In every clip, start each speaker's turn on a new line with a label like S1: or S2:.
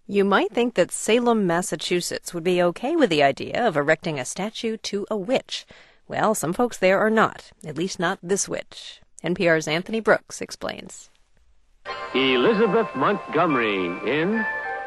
S1: You might think that Salem, Massachusetts would be okay with the idea of erecting a statue to a witch. Well, some folks there are not, at least not this witch. NPR's Anthony Brooks explains.
S2: Elizabeth Montgomery in...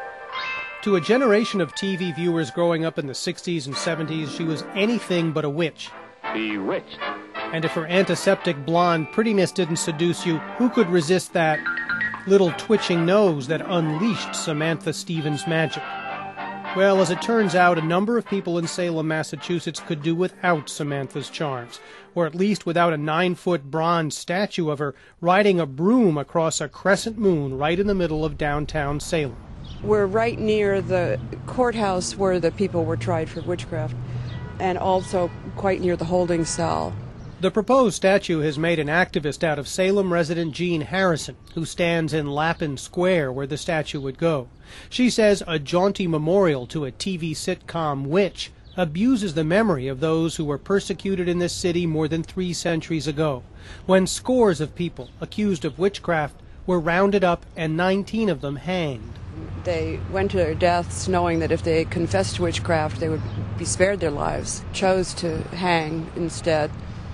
S3: To a generation of TV viewers growing up in the 60s and 70s, she was anything but a witch.
S2: Bewitched.
S3: And if her antiseptic blonde prettiness didn't seduce you, who could resist that little twitching nose that unleashed Samantha Stevens' magic? Well, as it turns out, a number of people in Salem, Massachusetts could do without Samantha's charms, or at least without a 9-foot bronze statue of her riding a broom across a crescent moon right in the middle of downtown Salem.
S4: We're right near the courthouse where the people were tried for witchcraft, and also quite near the holding cell.
S3: The proposed statue has made an activist out of Salem resident Jean Harrison, who stands in Lappin Square where the statue would go. She says a jaunty memorial to a TV sitcom witch abuses the memory of those who were persecuted in this city more than 3 centuries ago, when scores of people accused of witchcraft were rounded up and 19 of them hanged.
S4: They went to their deaths knowing that if they confessed to witchcraft, they would be spared their lives, chose to hang instead.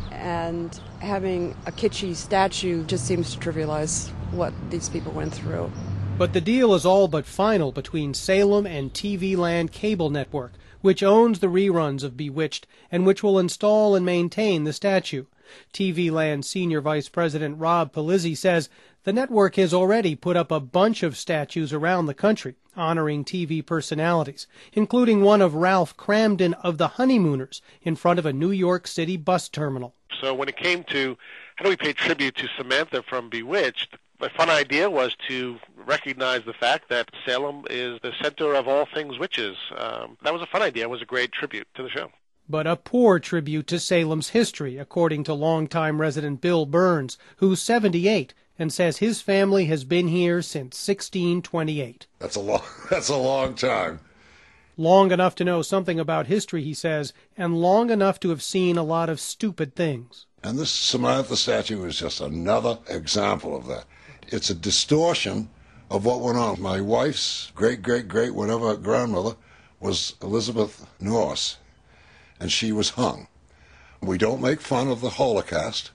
S4: And having a kitschy statue just seems to trivialize what these people went through.
S3: But the deal is all but final between Salem and TV Land Cable Network, which owns the reruns of Bewitched and which will install and maintain the statue. TV Land Senior Vice President Rob Palizzi says the network has already put up a bunch of statues around the country honoring TV personalities, including one of Ralph Cramden of the Honeymooners in front of a New York City bus terminal.
S5: So when it came to how do we pay tribute to Samantha from Bewitched, my fun idea was to recognize the fact that Salem is the center of all things witches. That was a fun idea. It was a great tribute to the show.
S3: But a poor tribute to Salem's history, according to longtime resident Bill Burns, who's 78 and says his family has been here since 1628.
S6: That's a long time.
S3: Long enough to know something about history, he says, and long enough to have seen a lot of stupid things.
S6: And this Samantha statue is just another example of that. It's a distortion of what went on. My wife's great whatever grandmother was Elizabeth Norse, and she was hung. We don't make fun of the Holocaust.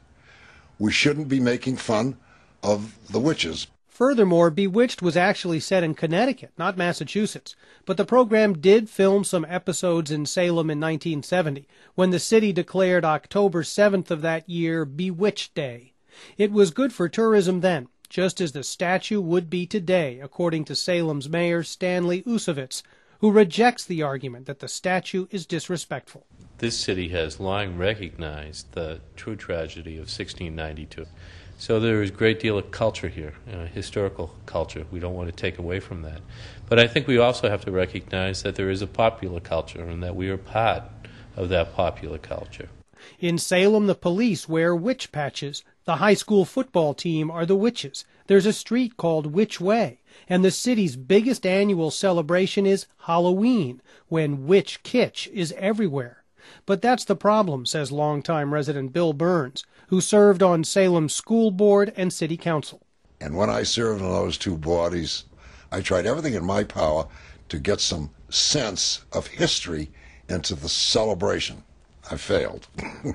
S6: We shouldn't be making fun of the witches.
S3: Furthermore, Bewitched was actually set in Connecticut, not Massachusetts, but the program did film some episodes in Salem in 1970, when the city declared October 7th of that year Bewitched Day. It was good for tourism then, just as the statue would be today, according to Salem's mayor Stanley Usovitz, who rejects the argument that the statue is disrespectful.
S7: This city has long recognized the true tragedy of 1692. So there is a great deal of culture here, historical culture. We don't want to take away from that. But I think we also have to recognize that there is a popular culture and that we are part of that popular culture.
S3: In Salem, the police wear witch patches. The high school football team are the witches. There's a street called Witch Way. And the city's biggest annual celebration is Halloween, when witch kitsch is everywhere. But that's the problem, says longtime resident Bill Burns, who served on Salem's school board and city council.
S6: And when I served on those two bodies, I tried everything in my power to get some sense of history into the celebration. I failed.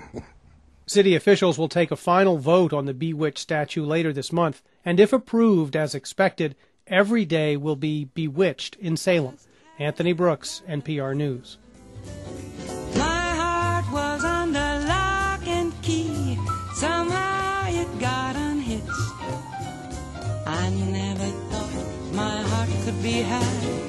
S3: City officials will take a final vote on the Bewitched statue later this month, and if approved as expected, every day will be Bewitched in Salem. Anthony Brooks, NPR News.
S8: My heart was under lock and key. Somehow it got unhitched. I never thought my heart could be had.